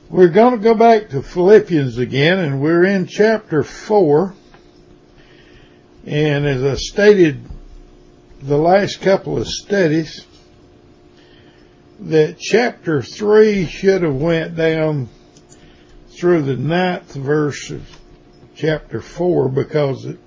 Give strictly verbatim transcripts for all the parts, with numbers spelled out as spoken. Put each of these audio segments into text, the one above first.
We're going to go back to Philippians again, and we're in chapter four. And as I stated the last couple of studies, that chapter three should have went down through the ninth verse of chapter four, because it,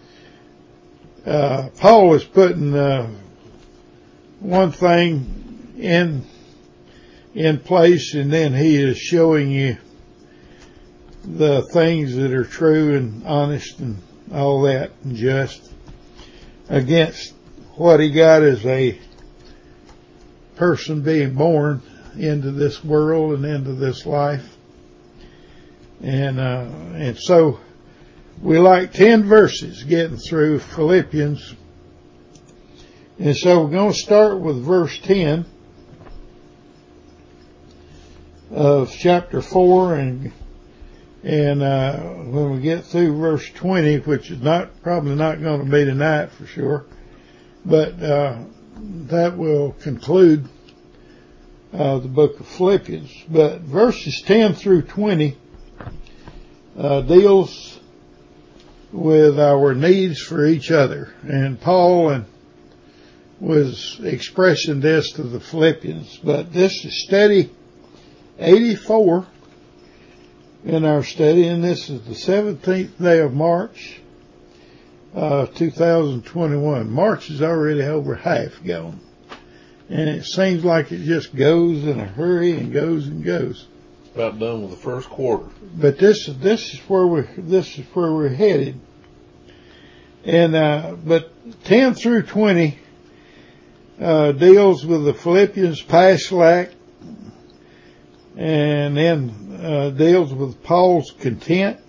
uh, Paul is putting uh, one thing in in place, and then he is showing you the things that are true and honest and all that and just, against what he got as a person being born into this world and into this life. And uh, and so we like ten verses getting through Philippians. And so we're going to start with verse ten of chapter four, and and uh, when we get through verse twenty, which is not probably not going to be tonight for sure, but uh, that will conclude uh, the book of Philippians. But verses ten through twenty uh, deals with our needs for each other, and Paul and was expressing this to the Philippians. But this is study eighty-four in our study, and this is the seventeenth day of March, uh, two thousand twenty-one. March is already over half gone, and it seems like it just goes in a hurry and goes and goes. About done with the first quarter. But this is this is where we this is where we're headed, and uh, but ten through twenty uh, deals with the Philippians' past lack. And then uh, deals with Paul's content.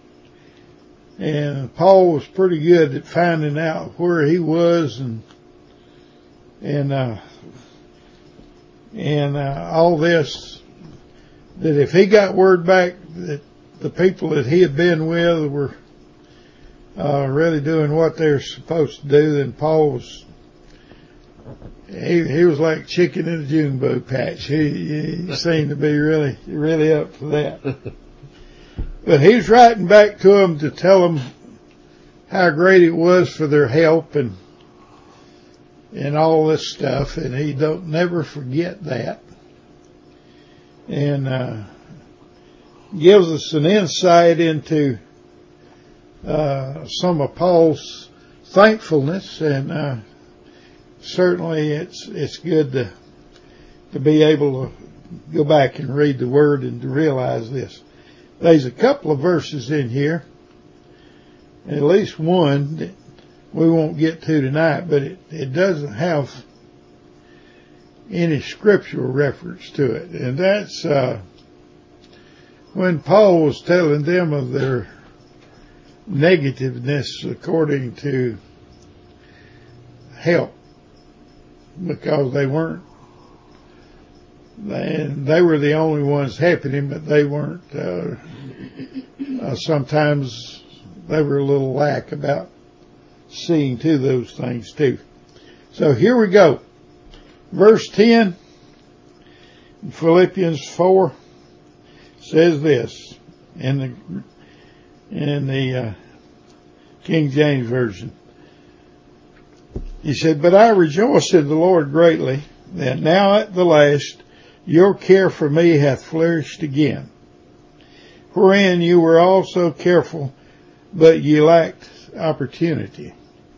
And Paul was pretty good at finding out where he was, and and uh, and uh, all this, that if he got word back that the people that he had been with were uh, really doing what they were supposed to do, then Paul was He, he was like chicken in a June patch. He, he seemed to be really, really up for that. But he was writing back to them to tell them how great it was for their help and and all this stuff, and he don't never forget that. And uh, gives us an insight into uh, some of Paul's thankfulness, and uh, certainly it's it's good to to be able to go back and read the Word and to realize this. There's a couple of verses in here, at least one that we won't get to tonight, but it, it doesn't have any scriptural reference to it. And that's uh, when Paul was telling them of their negativeness according to help, because they weren't, and they were the only ones helping him, but they weren't, uh, uh, sometimes they were a little lack about seeing to those things too. So here we go. Verse ten, Philippians four, says this in the, in the, uh, King James Version. He said, "But I rejoice in the Lord greatly, that now at the last your care for me hath flourished again, wherein you were also careful, but ye lacked opportunity."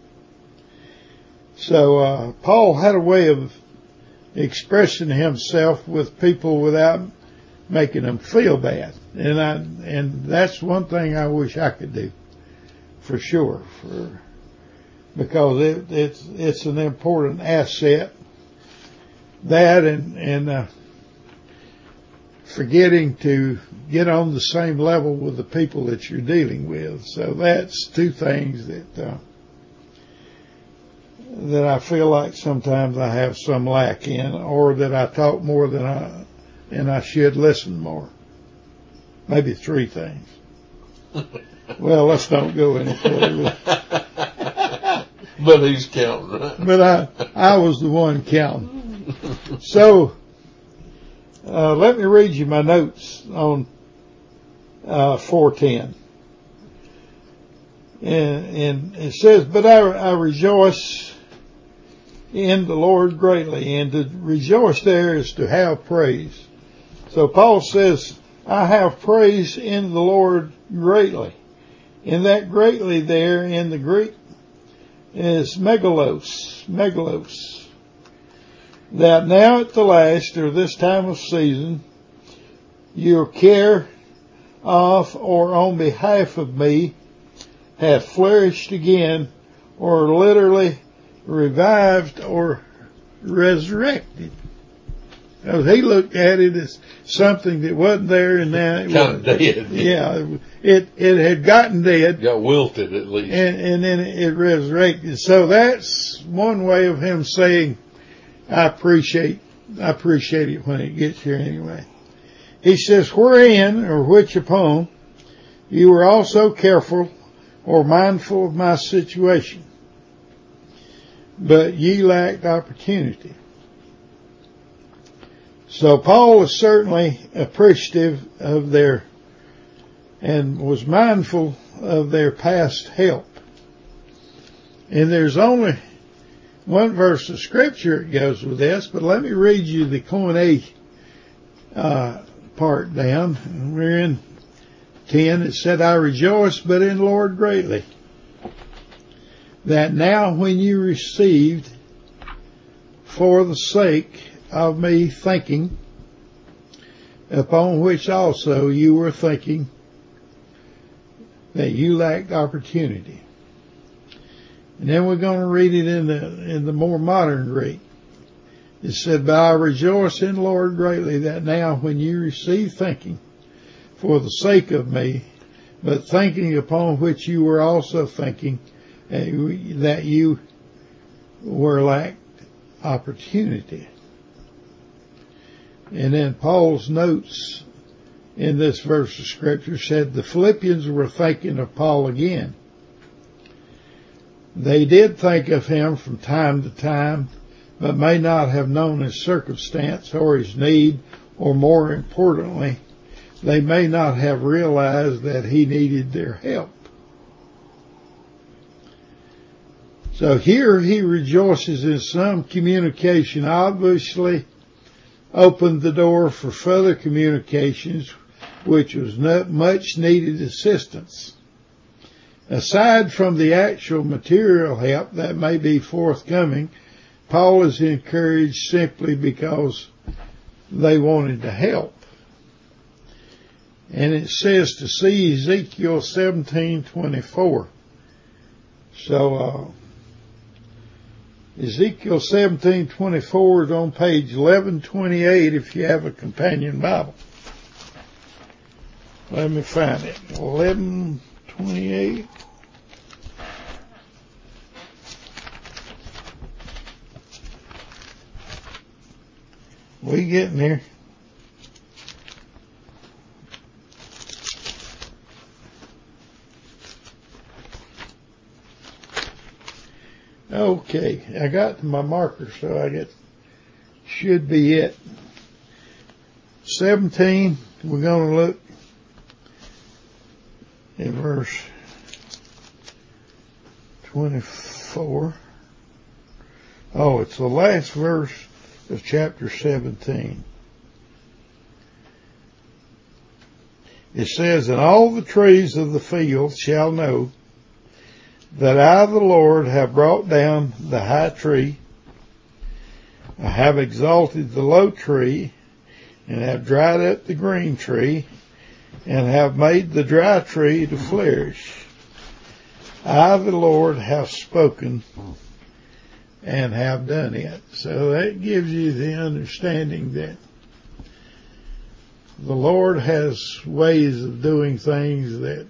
So uh, Paul had a way of expressing himself with people without making them feel bad, and I and that's one thing I wish I could do, for sure, for because it, it's it's an important asset. That and and uh, forgetting to get on the same level with the people that you're dealing with. So that's two things that uh, that I feel like sometimes I have some lack in, or that I talk more than I and I should listen more. Maybe three things. Well, let's don't go any further. But he's counting, right? But I, I was the one counting. So, Uh, let me read you my notes on uh, four ten. And, and it says, but I, I rejoice in the Lord greatly. And to rejoice there is to have praise. So Paul says, I have praise in the Lord greatly. And that greatly there in the Greek is megalos, megalos. That now at the last, or this time of season, your care of or on behalf of me hath flourished again, or literally revived or resurrected. Because he looked at it as something that wasn't there, and now it kind was of dead. Yeah, it it had gotten dead, got wilted at least, and, and then it resurrected. So that's one way of him saying, "I appreciate, I appreciate it when it gets here anyway." He says, "Wherein or which upon you were also careful or mindful of my situation, but ye lacked opportunity." So Paul was certainly appreciative of their and was mindful of their past help. And there's only one verse of scripture that goes with this, but let me read you the Koine uh, part down. We're in ten. It said, I rejoice but in the Lord greatly, that now when you received for the sake of me thinking, upon which also you were thinking, that you lacked opportunity. And then we're going to read it in the in the more modern Greek. It said, but I rejoice in the Lord greatly, that now when you receive thinking for the sake of me, but thinking upon which you were also thinking, that you were lacked opportunity. And then Paul's notes in this verse of scripture said the Philippians were thinking of Paul again. They did think of him from time to time, but may not have known his circumstance or his need, or more importantly, they may not have realized that he needed their help. So here he rejoices in some communication, obviously opened the door for further communications, which was not much needed assistance. Aside from the actual material help that may be forthcoming, Paul is encouraged simply because they wanted to help. And it says to see Ezekiel seventeen twenty-four. So, uh, Ezekiel seventeen twenty-four is on page eleven twenty-eight if you have a companion Bible. Let me find it. eleven twenty-eight. We getting there. Okay, I got my marker, so I get should be it. seventeen, we're going to look in verse twenty-four. Oh, it's the last verse of chapter seventeen. It says, and all the trees of the field shall know that I, the Lord, have brought down the high tree, I have exalted the low tree, and have dried up the green tree, and have made the dry tree to flourish. I, the Lord, have spoken and have done it. So that gives you the understanding that the Lord has ways of doing things that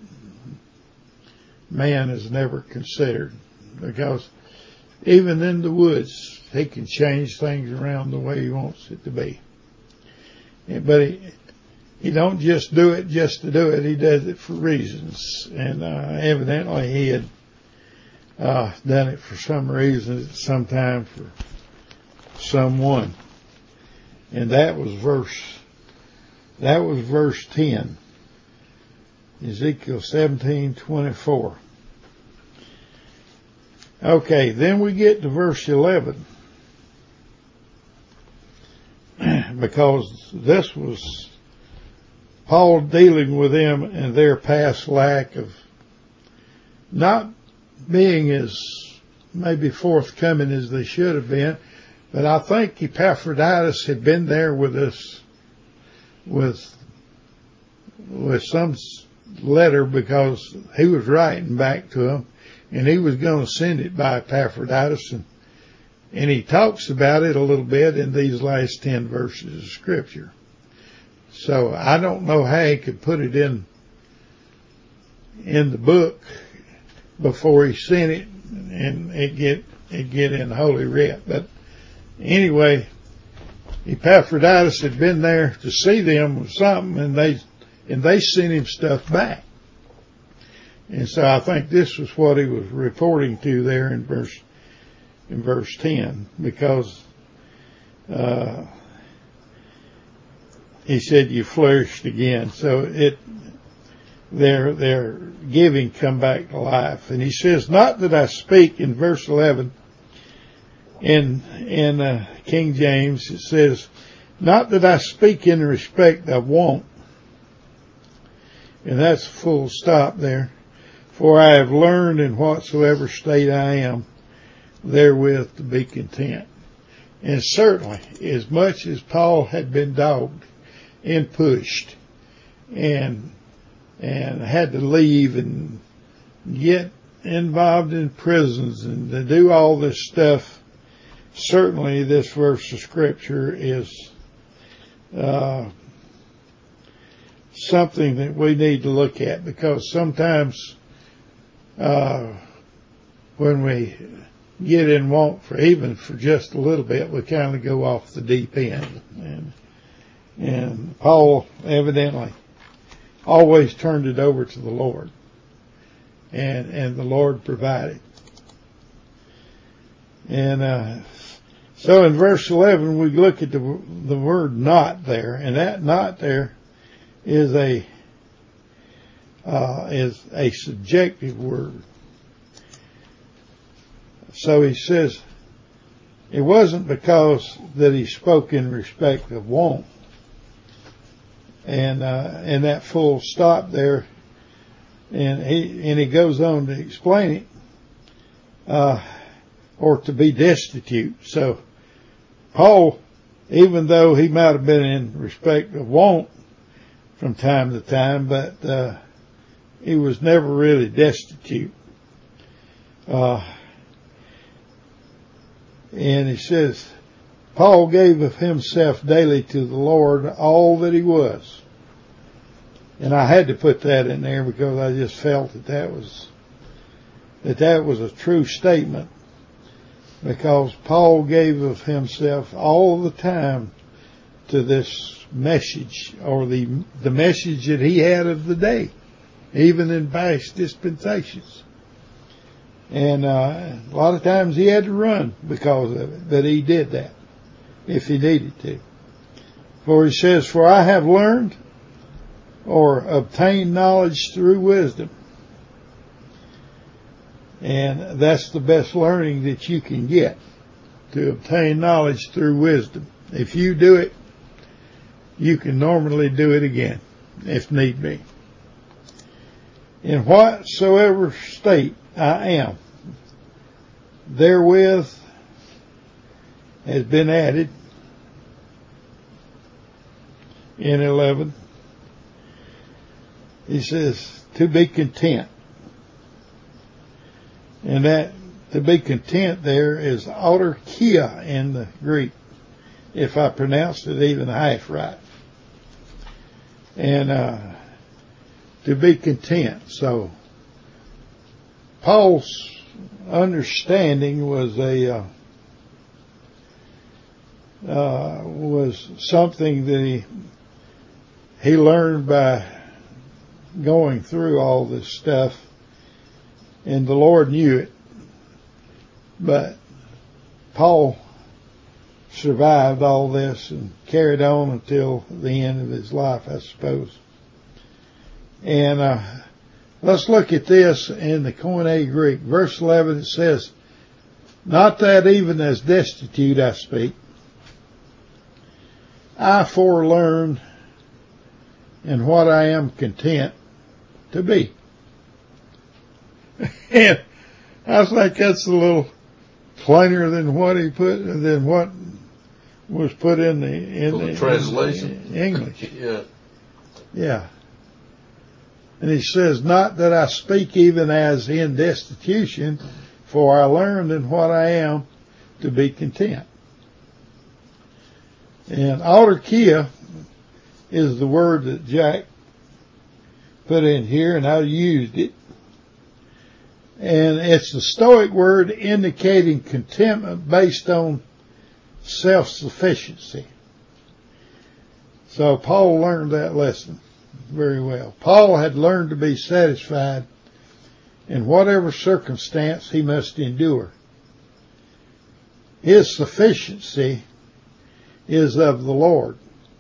man has never considered, because even in the woods, he can change things around the way he wants it to be. But he, he don't just do it just to do it. He does it for reasons. And uh, evidently he had uh, done it for some reason, sometime for someone. And that was verse That was verse ten. Ezekiel seventeen twenty-four. Okay, then we get to verse eleven. Because this was Paul dealing with them and their past lack of not being as maybe forthcoming as they should have been. But I think Epaphroditus had been there with us with, with some letter, because he was writing back to him and he was going to send it by Epaphroditus, and And he talks about it a little bit in these last ten verses of Scripture. So I don't know how he could put it in in the book before he sent it and it get it get in Holy Writ. But anyway, Epaphroditus had been there to see them with something, and they and they sent him stuff back. And so I think this was what he was reporting to there in verse. in verse ten, because uh, he said you flourished again. So it their their giving come back to life. And he says, not that I speak, in verse eleven in in uh, King James, it says, not that I speak in respect of want, and that's full stop there, for I have learned in whatsoever state I am therewith to be content. And certainly, as much as Paul had been dogged and pushed and and had to leave and get involved in prisons and to do all this stuff, certainly this verse of Scripture is uh, something that we need to look at, because sometimes uh, when we get in want for even for just a little bit, we kind of go off the deep end. And, and Paul evidently always turned it over to the Lord. And, and the Lord provided. And, uh, so in verse eleven, we look at the, the word not there, and that not there is a, uh, is a subjective word. So he says, it wasn't because that he spoke in respect of want. And, uh, and that full stop there, and he, and he goes on to explain it, uh, or to be destitute. So Paul, even though he might have been in respect of want from time to time, but, uh, he was never really destitute. Uh, And he says, Paul gave of himself daily to the Lord all that he was. And I had to put that in there because I just felt that that was, that that was a true statement. Because Paul gave of himself all the time to this message, or the, the message that he had of the day, even in past dispensations. And uh, a lot of times he had to run because of it, but he did that if he needed to. For he says, for I have learned or obtained knowledge through wisdom. And that's the best learning that you can get, to obtain knowledge through wisdom. If you do it, you can normally do it again, if need be. In whatsoever state I am, therewith has been added in eleven. He says to be content. And that to be content there is autarkia in the Greek, if I pronounced it even half right. And uh, to be content. So Paul's understanding was a uh, uh, was something that he he learned by going through all this stuff, and the Lord knew it. But Paul survived all this and carried on until the end of his life, I suppose. And uh, let's look at this in the Koine Greek. Verse eleven, it says, "Not that even as destitute I speak, I forelearn in what I am content to be." And I think that's a little plainer than what he put, than what was put in the in the, the translation in English. Yeah, yeah. And he says, "Not that I speak even as in destitution, for I learned in what I am to be content." And autarkia is the word that Jack put in here, and I used it. And it's the Stoic word indicating contentment based on self-sufficiency. So Paul learned that lesson very well. Paul had learned to be satisfied in whatever circumstance he must endure. His sufficiency is of the Lord.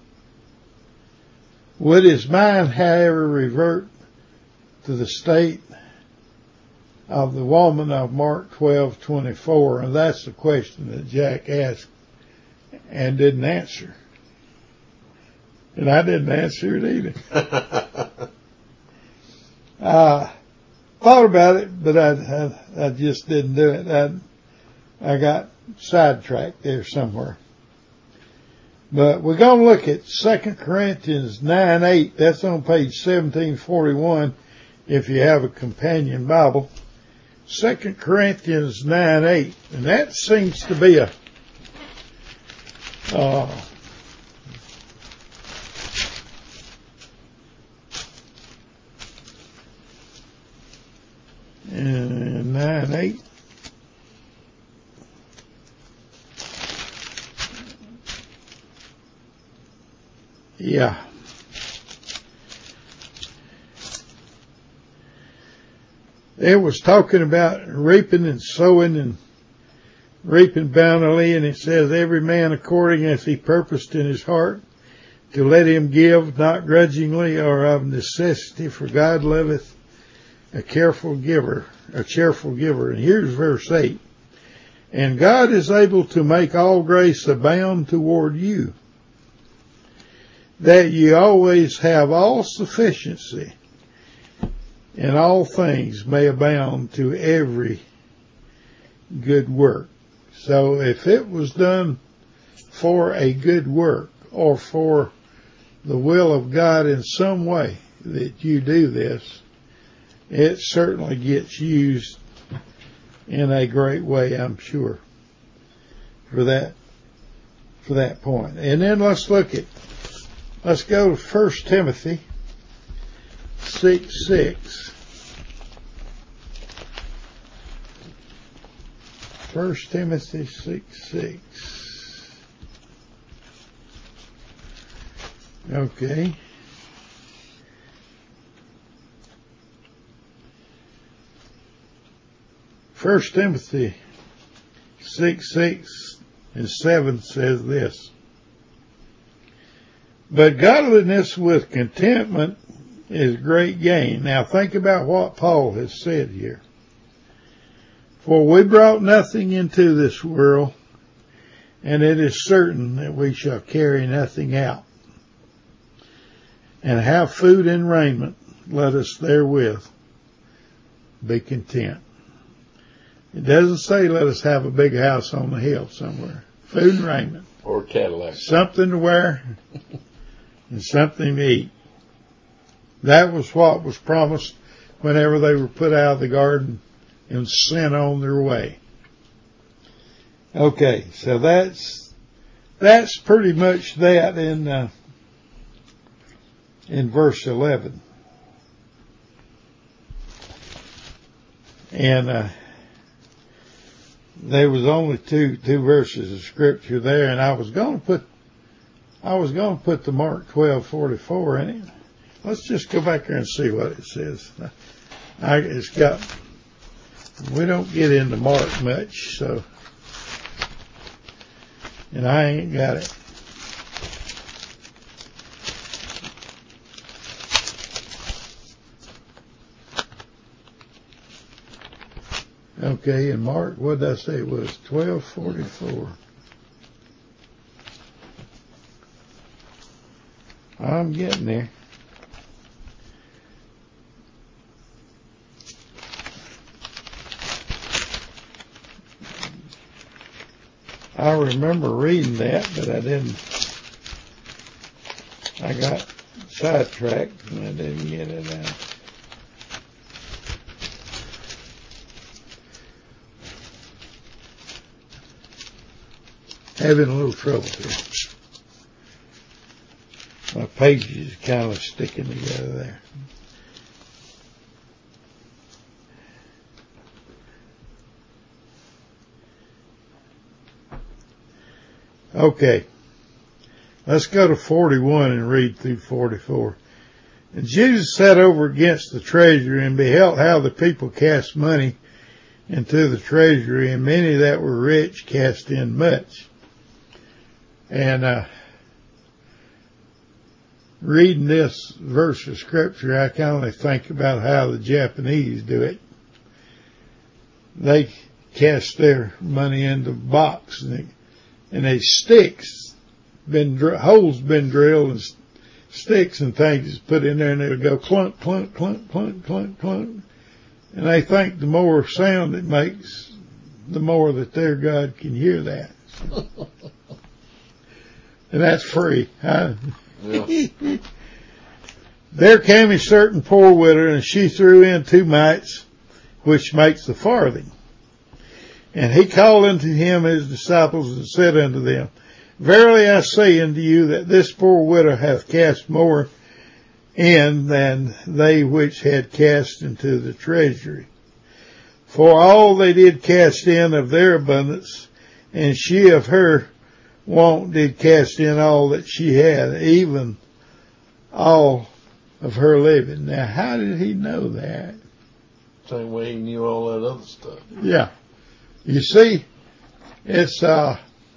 Would his mind, however, revert to the state of the woman of Mark twelve twenty-four? And that's the question that Jack asked and didn't answer. And I didn't answer it either. I thought about it, but I, I, I just didn't do it. I, I got sidetracked there somewhere. But we're going to look at Second Corinthians nine eight. That's on page seventeen forty-one if you have a companion Bible. Second Corinthians nine eight. And that seems to be a uh, and nine eight. Yeah. It was talking about reaping and sowing and reaping bountifully, and it says, "Every man according as he purposed in his heart, to let him give, not grudgingly or of necessity, for God loveth a careful giver, a cheerful giver." And here's verse eight. "And God is able to make all grace abound toward you, that ye always have all sufficiency, and all things may abound to every good work." So if it was done for a good work or for the will of God in some way that you do this, it certainly gets used in a great way, I'm sure, for that, for that point. And then let's look at, let's go to First Timothy six six. First Timothy six six. Okay. First Timothy six six and seven says this: "But godliness with contentment is great gain." Now think about what Paul has said here. "For we brought nothing into this world, and it is certain that we shall carry nothing out. And have food and raiment, let us therewith be content." It doesn't say let us have a big house on the hill somewhere. Food and raiment. Or a Cadillac. Something to wear and something to eat. That was what was promised whenever they were put out of the garden and sent on their way. Okay, so that's that's pretty much that in uh, in verse eleven. And uh, there was only two two verses of scripture there, and I was going to put I was going to put the Mark twelve forty-four in it. Let's just go back there and see what it says. I, it's got. We don't get into Mark much, so And I ain't got it. Okay, and Mark, what did I say it was? twelve forty-four. I'm getting there. I remember reading that, but I didn't. I got sidetracked and I didn't get it out. Having a little trouble here. My pages are kind of sticking together there. Okay. Let's go to forty-one and read through forty-four. And Jesus sat over against the treasury and beheld how the people cast money into the treasury, and many that were rich cast in much. And uh, reading this verse of scripture, I kind of think about how the Japanese do it. They cast their money into a box, and they, and they sticks, been holes been drilled, and sticks and things is put in there, and it'll go clunk, clunk, clunk, clunk, clunk, clunk. And they think the more sound it makes, the more that their God can hear that. And that's free, huh? Yeah. There came a certain poor widow, and she threw in two mites, which makes a farthing. And he called unto him his disciples, and said unto them, Verily I say unto you, that this poor widow hath cast more in than they which had cast into the treasury. For all they did cast in of their abundance, and she of her want did cast in all that she had, even all of her living. Now, how did he know that? Same way he knew all that other stuff. Yeah. You see, it's, uh,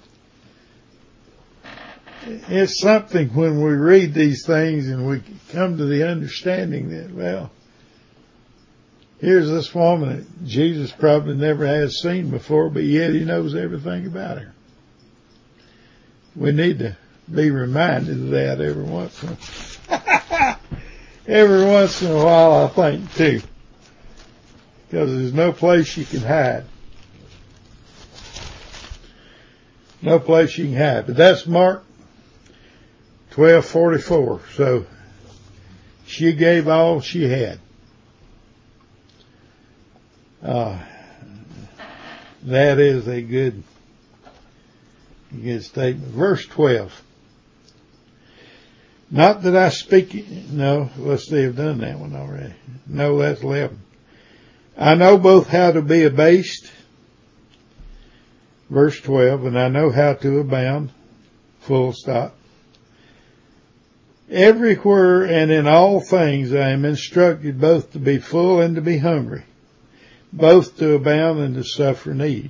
it's something when we read these things and we come to the understanding that, well, here's this woman that Jesus probably never has seen before, but yet he knows everything about her. We need to be reminded of that every once in a every once in a while, I think, too. Because there's no place you can hide. No place you can hide. But that's Mark twelve forty-four. So she gave all she had. Uh, that is a good Good statement. Verse twelve. Not that I speak, no, let's see, I've done that one already. No, that's eleven. I know both how to be abased, verse twelve, and I know how to abound, full stop. Everywhere and in all things I am instructed both to be full and to be hungry, both to abound and to suffer need.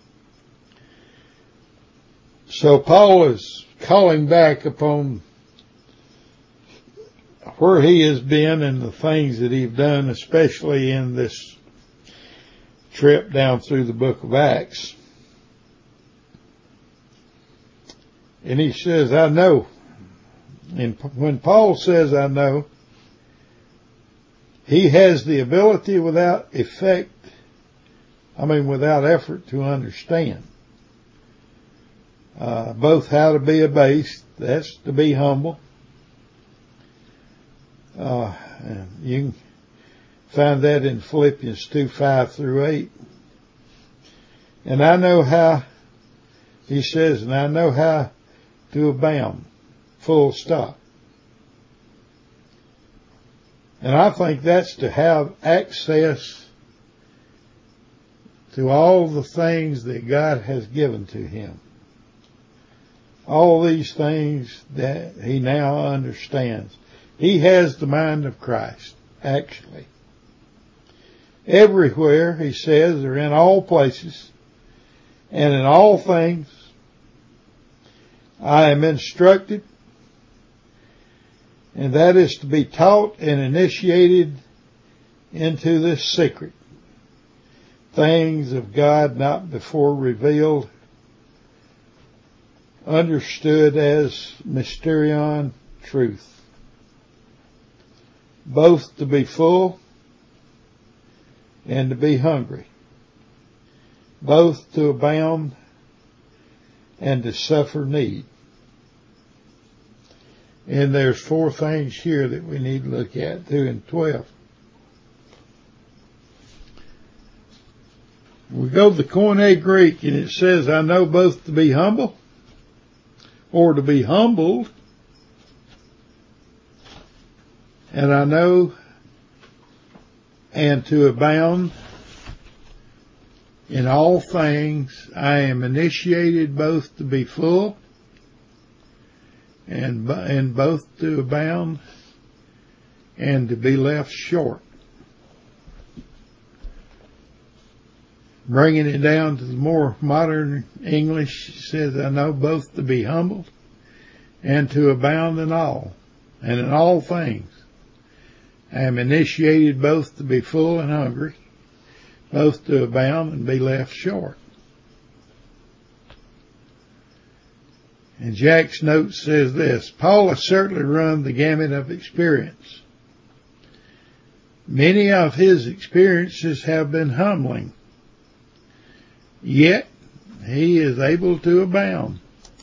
So Paul is calling back upon where he has been and the things that he's done, especially in this trip down through the book of Acts. And he says, I know. And when Paul says, I know, he has the ability without effect, I mean without effort, to understand. Uh, both how to be abased, that's to be humble. Uh, and you can find that in Philippians two, five through eight. And I know how, he says, and I know how to abound, full stop. And I think that's to have access to all the things that God has given to him. All these things that he now understands. He has the mind of Christ, actually. Everywhere, he says, or in all places, and in all things, I am instructed, and that is to be taught and initiated into this secret, things of God not before revealed, understood as mysterion, truth, both to be full and to be hungry, both to abound and to suffer need. And there's four things here that we need to look at, two and twelve. We go to the Koine Greek, and it says, I know both to be humble, or to be humbled, and I know and to abound in all things. I am initiated both to be full and, and both to abound and to be left short. Bringing it down to the more modern English, it says, I know both to be humbled and to abound in all, and in all things. I am initiated both to be full and hungry, both to abound and be left short. And Jack's note says this, Paul has certainly run the gamut of experience. Many of his experiences have been humbling, yet he is able to abound.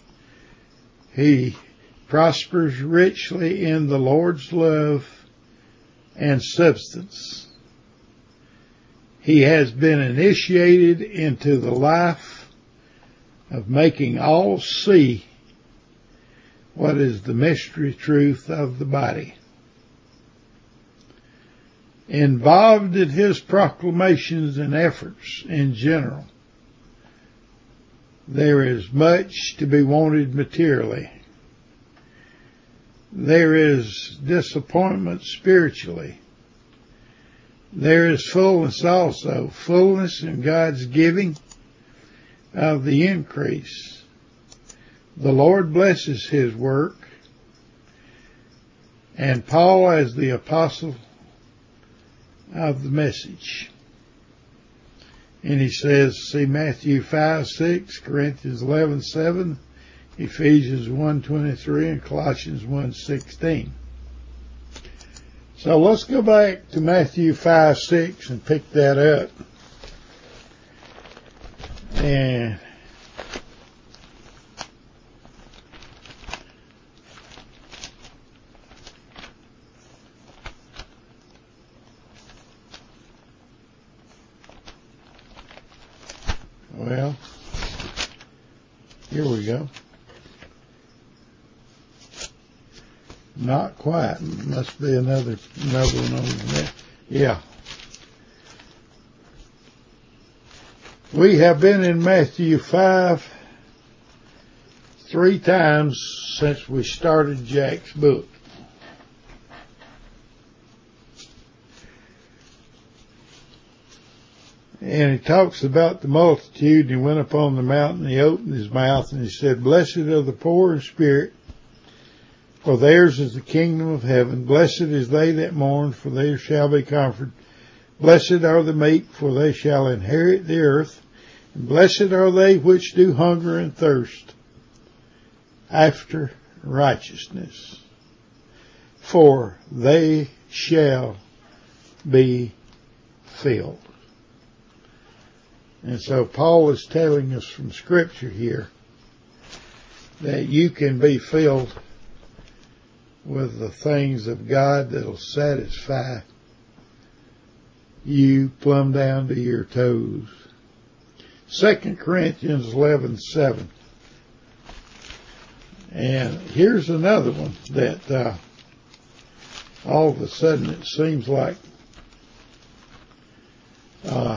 He prospers richly in the Lord's love and substance. He has been initiated into the life of making all see what is the mystery truth of the body. Involved in his proclamations and efforts in general, there is much to be wanted materially. There is disappointment spiritually. There is fullness also, fullness in God's giving of the increase. The Lord blesses his work, and Paul as the apostle of the message. And he says, see Matthew five six, Corinthians eleven seven, Ephesians one twenty-three, and Colossians one sixteen. So let's go back to Matthew five six and pick that up. And well, here we go. Not quite. Must be another another one over there. Yeah. We have been in Matthew five three times since we started Jack's book. And he talks about the multitude. He went up on the mountain, he opened his mouth, and he said, Blessed are the poor in spirit, for theirs is the kingdom of heaven. Blessed is they that mourn, for they shall be comforted. Blessed are the meek, for they shall inherit the earth. And blessed are they which do hunger and thirst after righteousness, for they shall be filled. And so Paul is telling us from Scripture here that you can be filled with the things of God that'll satisfy you plumb down to your toes. Second Corinthians eleven seven. And here's another one that uh, all of a sudden it seems like uh,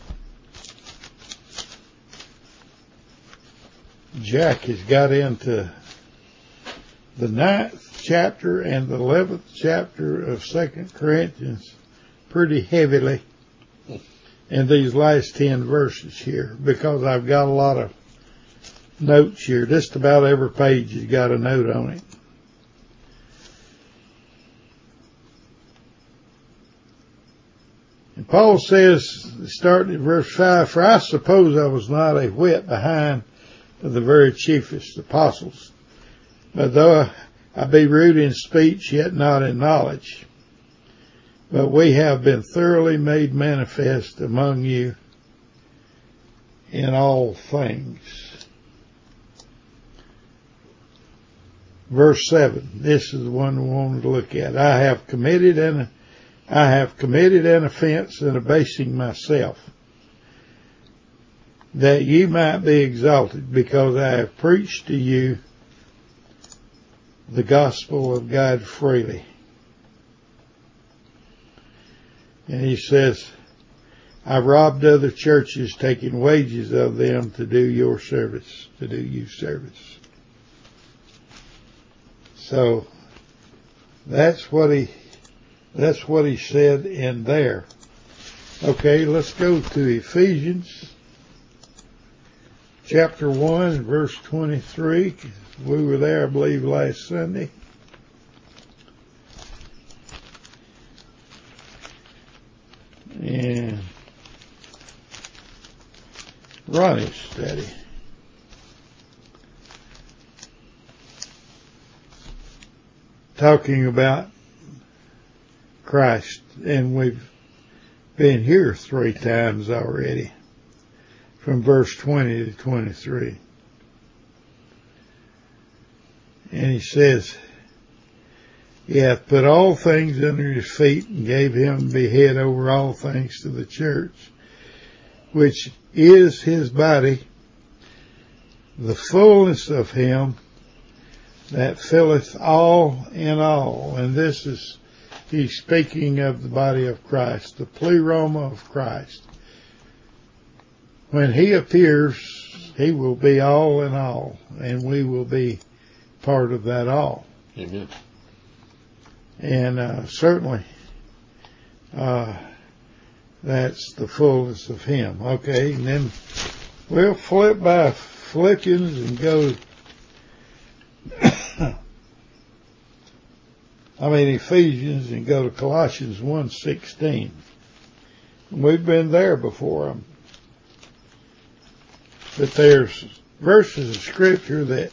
Jack has got into the ninth chapter and the eleventh chapter of Second Corinthians pretty heavily in these last ten verses here, because I've got a lot of notes here. Just about every page has got a note on it. And Paul says, starting at verse five, for I suppose I was not a whit behind of the very chiefest apostles, but though I be rude in speech, yet not in knowledge. But we have been thoroughly made manifest among you in all things. Verse seven, this is the one we wanted to look at. I have committed an, I have committed an offense in abasing myself, that you might be exalted, because I have preached to you the gospel of God freely. And he says, I robbed other churches, taking wages of them to do your service, to do you service. So that's what he, that's what he said in there. Okay, let's go to Ephesians chapter one, verse twenty-three. We were there, I believe, last Sunday. And Ronnie's study. Talking about Christ, and we've been here three times already, from verse twenty to twenty-three. And he says, he hath put all things under his feet, and gave him to be head over all things to the church, which is his body, the fullness of him that filleth all in all. And this is, he's speaking of the body of Christ, the pleroma of Christ. When he appears, he will be all in all, and we will be part of that all. Amen. And uh, certainly uh, that's the fullness of him. Okay, and then we'll flip by Philippians and go I mean Ephesians and go to Colossians one sixteen. We've been there before, but there's verses of scripture that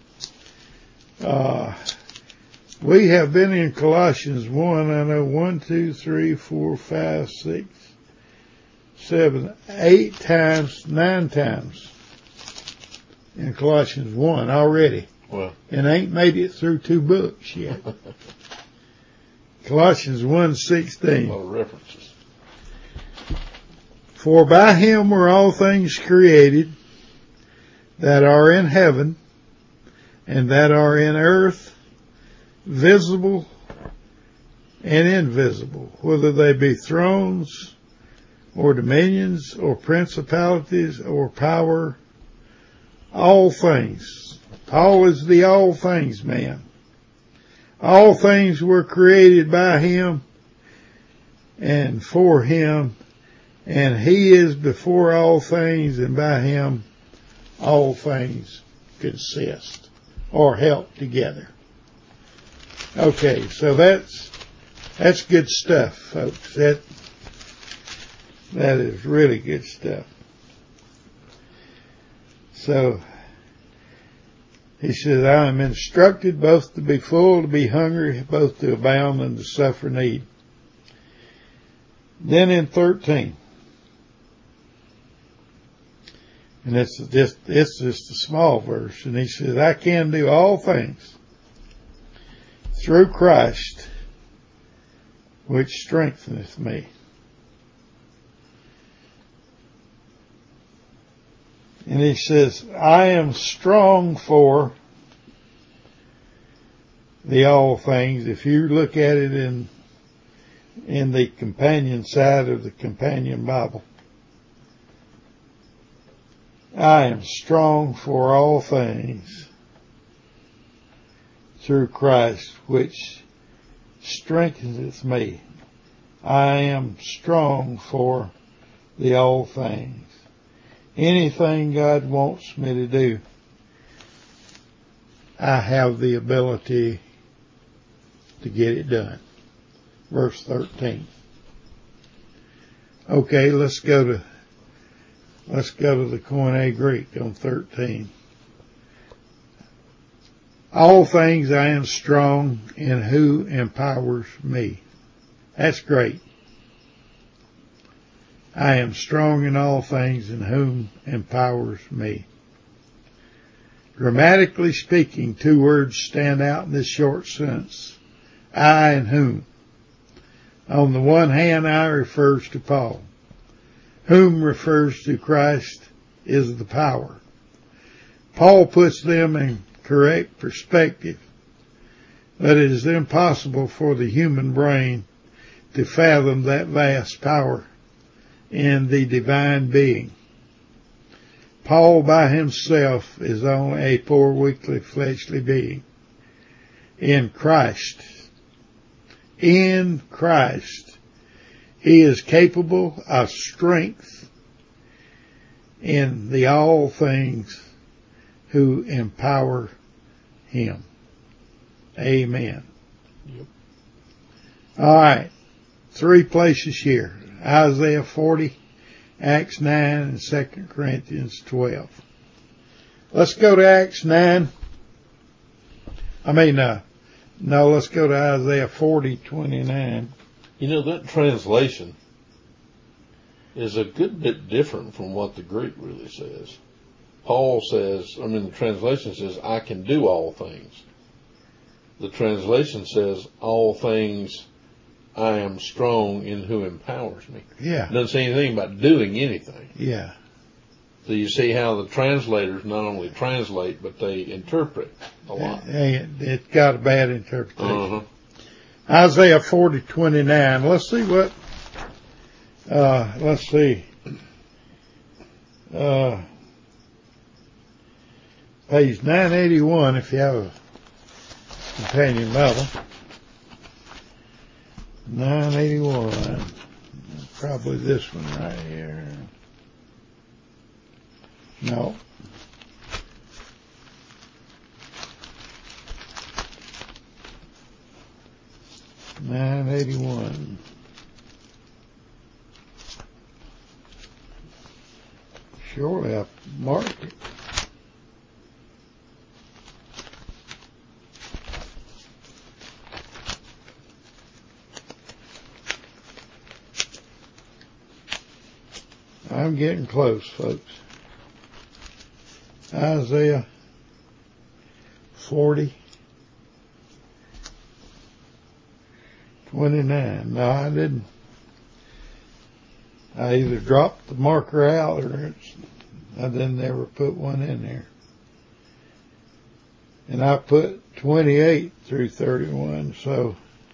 uh we have been in Colossians one, I know one, two, three, four, five, six, seven, eight times, nine times in Colossians one already. Well, and ain't made it through two books yet. Colossians one sixteen. A lot of references. For by him were all things created that are in heaven and that are in earth, visible and invisible, whether they be thrones or dominions or principalities or power, all things. Paul is the all things man. All things were created by him and for him, and he is before all things, and by him all things consist or help together. Okay, so that's that's good stuff, folks. That that is really good stuff. So he says, I am instructed both to be full, to be hungry, both to abound and to suffer need. Then in thirteen, and it's just it's just a small verse, and he says, I can do all things through Christ, which strengtheneth me. And he says, I am strong for the all things. If you look at it in in the companion side of the companion Bible, I am strong for all things through Christ, which strengtheneth me. I am strong for the all things. Anything God wants me to do, I have the ability to get it done. Verse thirteen. Okay, let's go to let's go to the Koine Greek on thirteen. All things I am strong in who empowers me. That's great. I am strong in all things in whom empowers me. Grammatically speaking, two words stand out in this short sentence. I and whom. On the one hand, I refers to Paul. Whom refers to Christ is the power. Paul puts them in correct perspective, but it is impossible for the human brain to fathom that vast power in the divine being. Paul by himself is only a poor, weakly, fleshly being. In Christ, in Christ, he is capable of strength in the all things who empower him. Amen. Yep. All right. Three places here. Isaiah forty, Acts nine, and Second Corinthians twelve. Let's go to Acts nine. I mean, uh, no, let's go to Isaiah forty, twenty-nine. You know, that translation is a good bit different from what the Greek really says. Paul says, I mean, the translation says, I can do all things. The translation says, all things I am strong in who empowers me. Yeah. It doesn't say anything about doing anything. Yeah. So you see how the translators not only translate, but they interpret a lot. It, it got a bad interpretation. Uh-huh. Isaiah forty, twenty-nine. Let's see what, uh, let's see. Uh, page nine eighty-one, if you have a companion Bible. nine eighty-one. Probably this one right here. No. nine eighty-one. Surely I marked it. I'm getting close, folks. Isaiah forty, twenty-nine. No, I didn't. I either dropped the marker out or it's, I didn't ever put one in there. And I put twenty-eight through thirty-one, so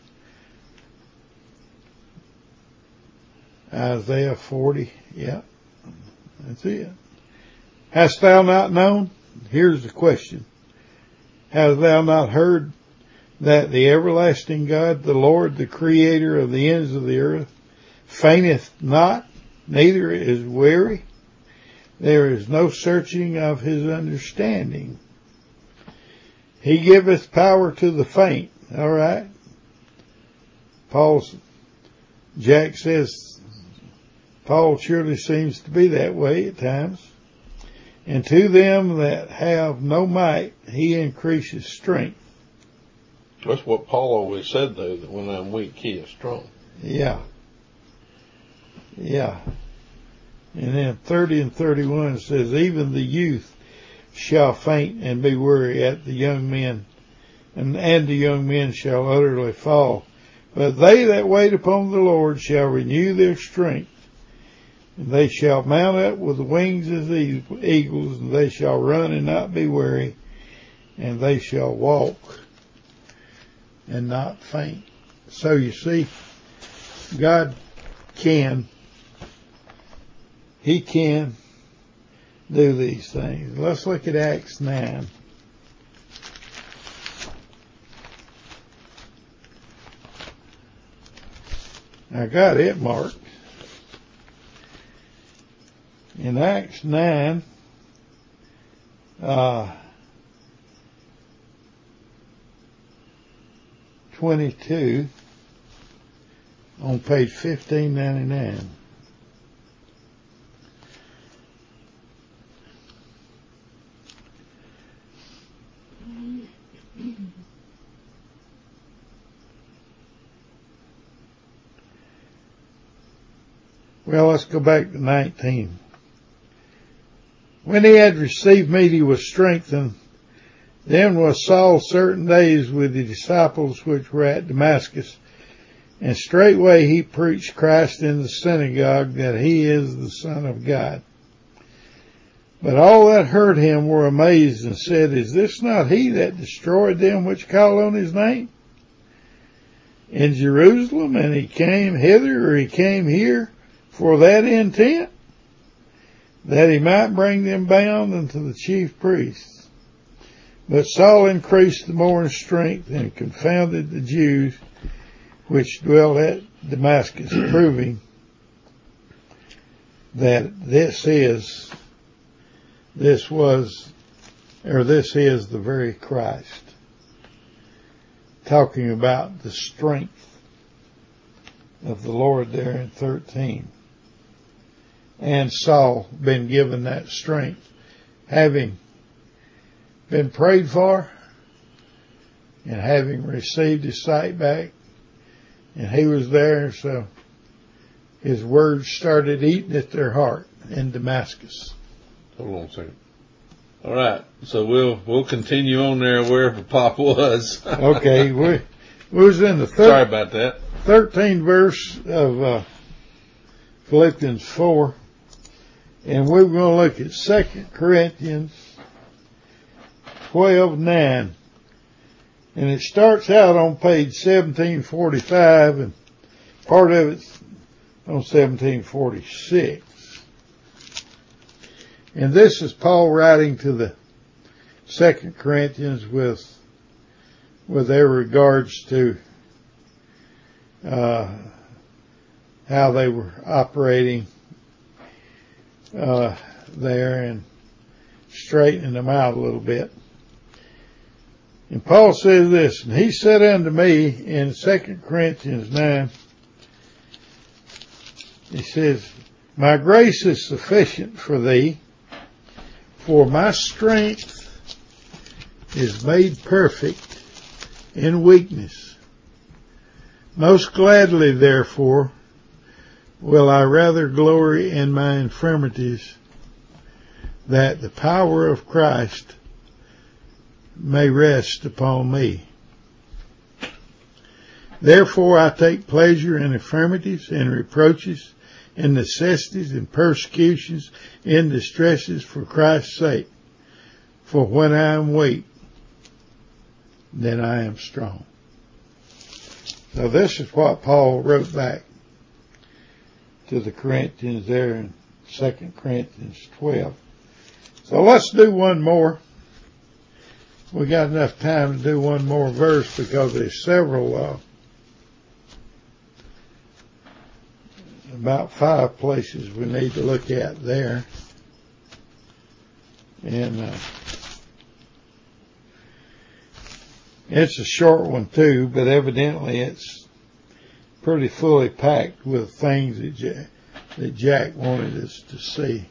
Isaiah forty, yeah, that's it. Hast thou not known? Here's the question. Hast thou not heard that the everlasting God, the Lord, the creator of the ends of the earth, fainteth not, neither is weary? There is no searching of his understanding. He giveth power to the faint. All right. Paul's, Jack says, Paul surely seems to be that way at times. And to them that have no might, he increases strength. That's what Paul always said, though, that when I'm weak, he is strong. Yeah. Yeah. And then thirty and thirty-one says, even the youth shall faint and be weary at the young men, and, and the young men shall utterly fall. But they that wait upon the Lord shall renew their strength. And they shall mount up with wings as eagles, and they shall run and not be weary, and they shall walk and not faint. So you see, God can, He can do these things. Let's look at Acts nine. I got it marked. In Acts nine, uh, twenty-two on page fifteen ninety-nine. Well, let's go back to nineteen. When he had received meat, he was strengthened. Then was Saul certain days with the disciples which were at Damascus. And straightway he preached Christ in the synagogue, that he is the Son of God. But all that heard him were amazed, and said, Is this not he that destroyed them which call on his name in Jerusalem? And he came hither, or he came here for that intent, that he might bring them bound unto the chief priests. But Saul increased the more in strength, and confounded the Jews which dwelt at Damascus, proving that this is, this was, or this is the very Christ. Talking about the strength of the Lord there in thirteen. And Saul been given that strength, having been prayed for and having received his sight back. And he was there, so his words started eating at their heart in Damascus. Hold on a second. All right, so we'll we'll continue on there wherever Pop was. Okay, we we was in the thir- sorry about that. thirteenth verse of uh, Philippians four. And we're going to look at Second Corinthians twelve nine. And it starts out on page seventeen forty-five, and part of it's on seventeen forty-six. And this is Paul writing to the Second Corinthians with, with their regards to uh, how they were operating Uh, there, and straightening them out a little bit. And Paul says this, and he said unto me in Second Corinthians nine, he says, My grace is sufficient for thee, for my strength is made perfect in weakness. Most gladly, therefore, will I rather glory in my infirmities, that the power of Christ may rest upon me. Therefore I take pleasure in infirmities, in reproaches, in necessities, in persecutions, in distresses for Christ's sake. For when I am weak, then I am strong. So this is what Paul wrote back to the Corinthians there in Second Corinthians twelve. So let's do one more. We got enough time to do one more verse because there's several, uh, about five places we need to look at there. And uh, it's a short one too, but evidently it's pretty fully packed with things that Jack, that Jack wanted us to see.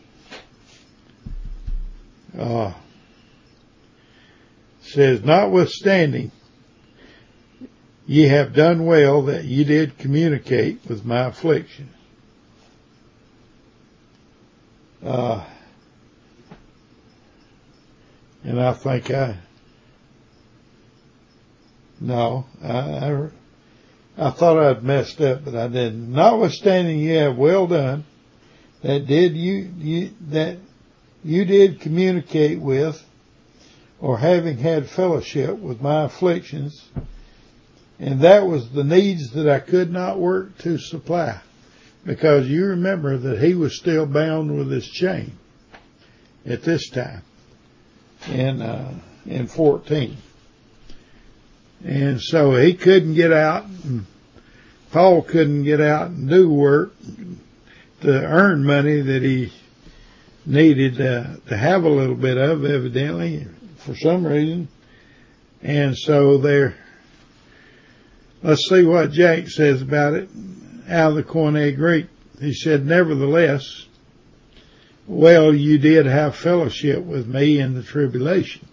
Uh, says, Notwithstanding, ye have done well that ye did communicate with my affliction. Uh, and I think I, no, I, I I thought I'd messed up, but I didn't. Notwithstanding, you have well done that did you, you that you did communicate with, or having had fellowship with my afflictions, and that was the needs that I could not work to supply, because you remember that he was still bound with his chain at this time in uh, in fourteen. And so he couldn't get out, and Paul couldn't get out and do work to earn money that he needed uh, to have a little bit of, evidently, for some reason. And so there, let's see what Jack says about it out of the Koine Greek. He said, nevertheless, well, you did have fellowship with me in the tribulation.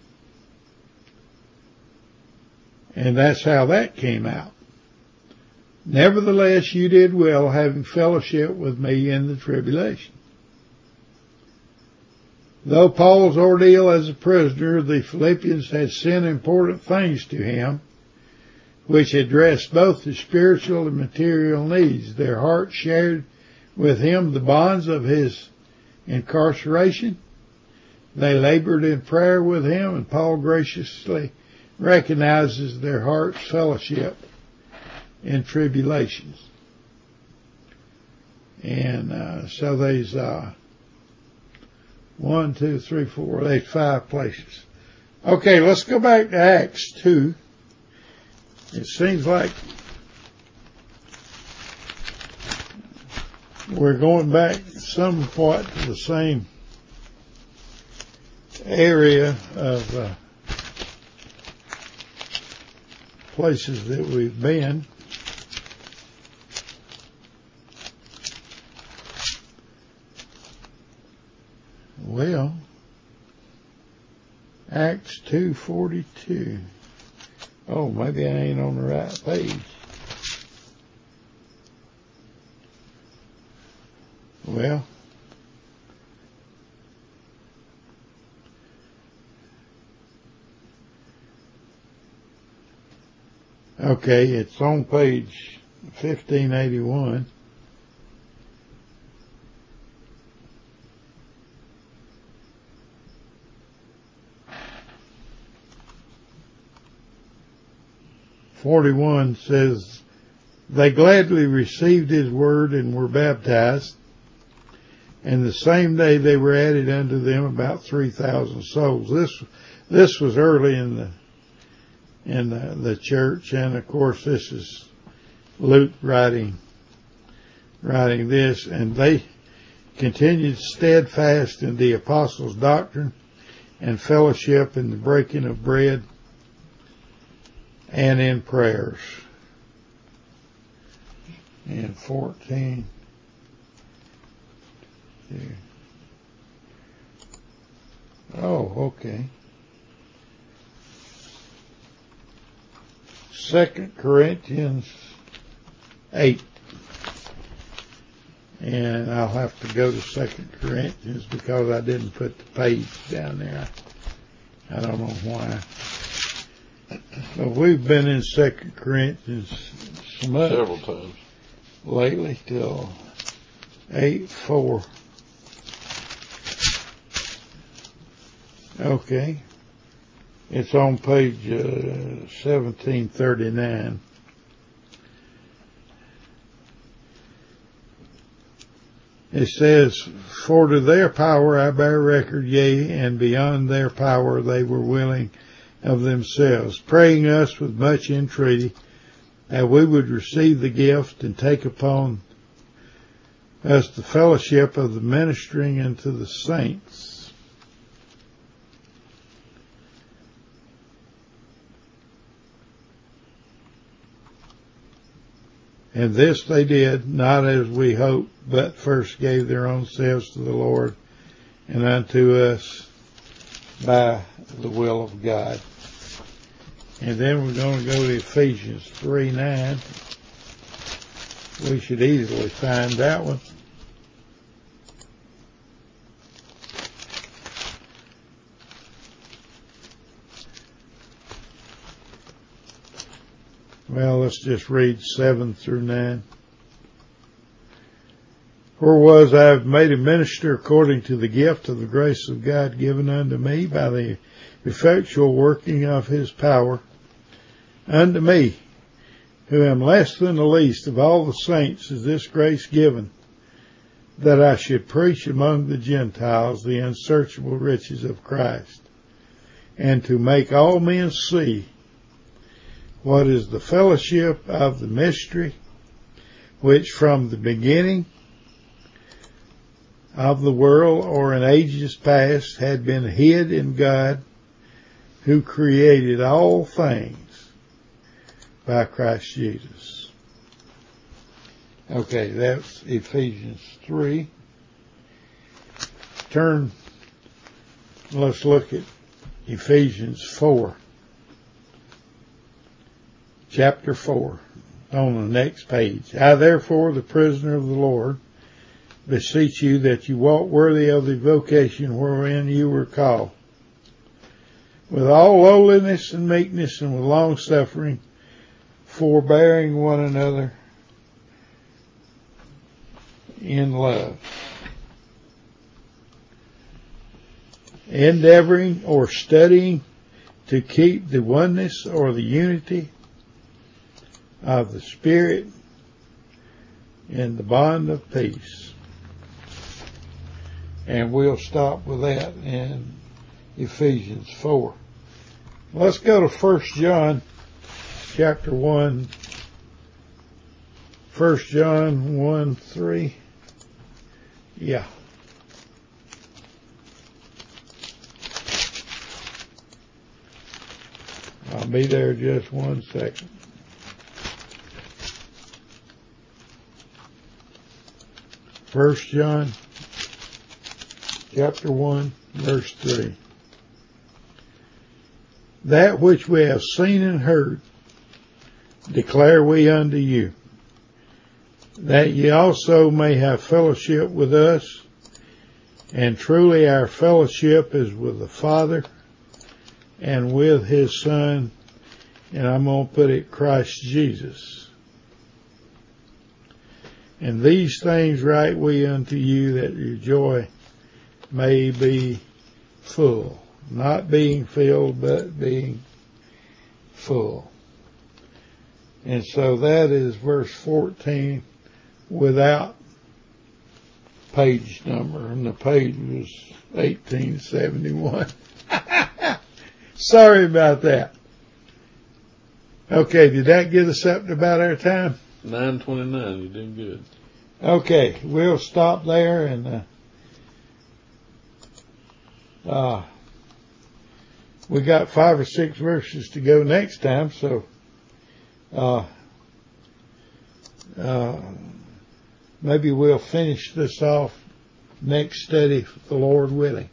And that's how that came out. Nevertheless, you did well having fellowship with me in the tribulation. Though Paul's ordeal as a prisoner, the Philippians had sent important things to him, which addressed both the spiritual and material needs. Their hearts shared with him the bonds of his incarceration. They labored in prayer with him, and Paul graciously recognizes their heart's fellowship in tribulations. And uh, so there's uh, one, two, three, four, there's five places. Okay, let's go back to Acts two. It seems like we're going back somewhat to the same area of uh, places that we've been. Well, Acts two forty-two. Oh, maybe I ain't on the right page. Well, okay, it's on page fifteen eighty-one. forty-one says, they gladly received his word and were baptized, and the same day they were added unto them about three thousand souls. This this was early in the in the, the church, and of course this is Luke writing writing this, and they continued steadfast in the apostles' doctrine and fellowship in the breaking of bread and in prayers. And fourteen. Oh, okay. Second Corinthians eight. And I'll have to go to Second Corinthians because I didn't put the page down there. I don't know why. But we've been in Second Corinthians several times lately till eight four. Okay. It's on page uh, seventeen thirty-nine. It says, for to their power I bear record, yea, and beyond their power they were willing of themselves, praying us with much entreaty that we would receive the gift and take upon us the fellowship of the ministering unto the saints. And this they did, not as we hoped, but first gave their own selves to the Lord and unto us by the will of God. And then we're going to go to Ephesians three nine. We should easily find that one. Well, let's just read seven through nine. For was I made a minister according to the gift of the grace of God given unto me by the effectual working of his power, unto me, who am less than the least of all the saints, is this grace given, that I should preach among the Gentiles the unsearchable riches of Christ, and to make all men see what is the fellowship of the mystery, which from the beginning of the world or in ages past had been hid in God, who created all things, by Christ Jesus. Okay, that's Ephesians three. Turn, let's look at Ephesians four. Chapter four, on the next page. I therefore, the prisoner of the Lord, beseech you that you walk worthy of the vocation wherein you were called, with all lowliness and meekness and with long suffering, forbearing one another in love, endeavoring or studying to keep the oneness or the unity of the Spirit in the bond of peace. And we'll stop with that in Ephesians four. Let's go to First John chapter one. First John one three. Yeah. I'll be there just one second. First John chapter one, verse three. That which we have seen and heard declare we unto you, that ye also may have fellowship with us. And truly our fellowship is with the Father and with His Son, and I'm going to put it, Christ Jesus. And these things write we unto you, that your joy may be full. Not being filled, but being full. And so that is verse fourteen without page number. And the page was eighteen seventy-one. Sorry about that. Okay, did that get us up to about our time? nine twenty-nine, you're doing good. Okay, we'll stop there, and uh, uh, we got five or six verses to go next time, so uh, uh, maybe we'll finish this off next study, the Lord willing.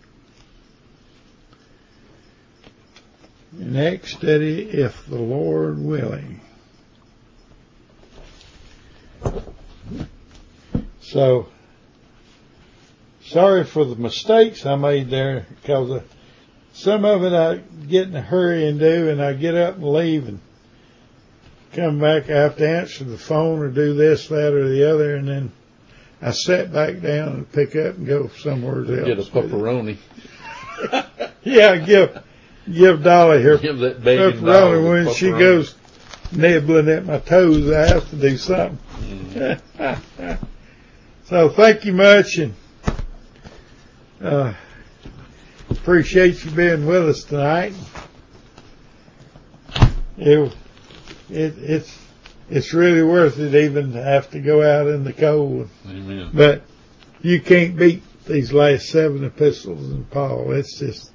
Next study, if the Lord willing. So, sorry for the mistakes I made there, because uh, some of it I get in a hurry and do, and I get up and leave and come back. I have to answer the phone or do this, that, or the other, and then I sit back down and pick up and go somewhere else. Get a pepperoni. Yeah, give give Dolly her give that baby pepperoni when pepperoni. She goes nibbling at my toes. I have to do something. Mm. So thank you much, and uh, appreciate you being with us tonight. It, it it's it's really worth it, even to have to go out in the cold. Amen. But you can't beat these last seven epistles in Paul. It's just,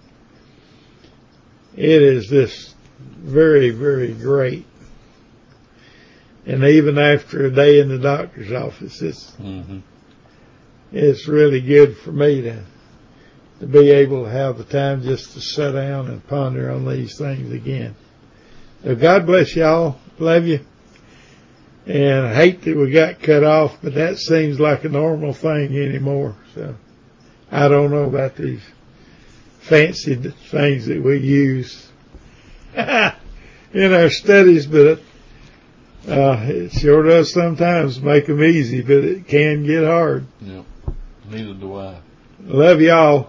it is just very, very great. And even after a day in the doctor's office, it's mm-hmm. it's really good for me to to be able to have the time just to sit down and ponder on these things again. So God bless y'all. Love you. And I hate that we got cut off, but that seems like a normal thing anymore. So I don't know about these fancy things that we use in our studies, but uh, it sure does sometimes make them easy, but it can get hard. Yep. Neither do I. Love y'all.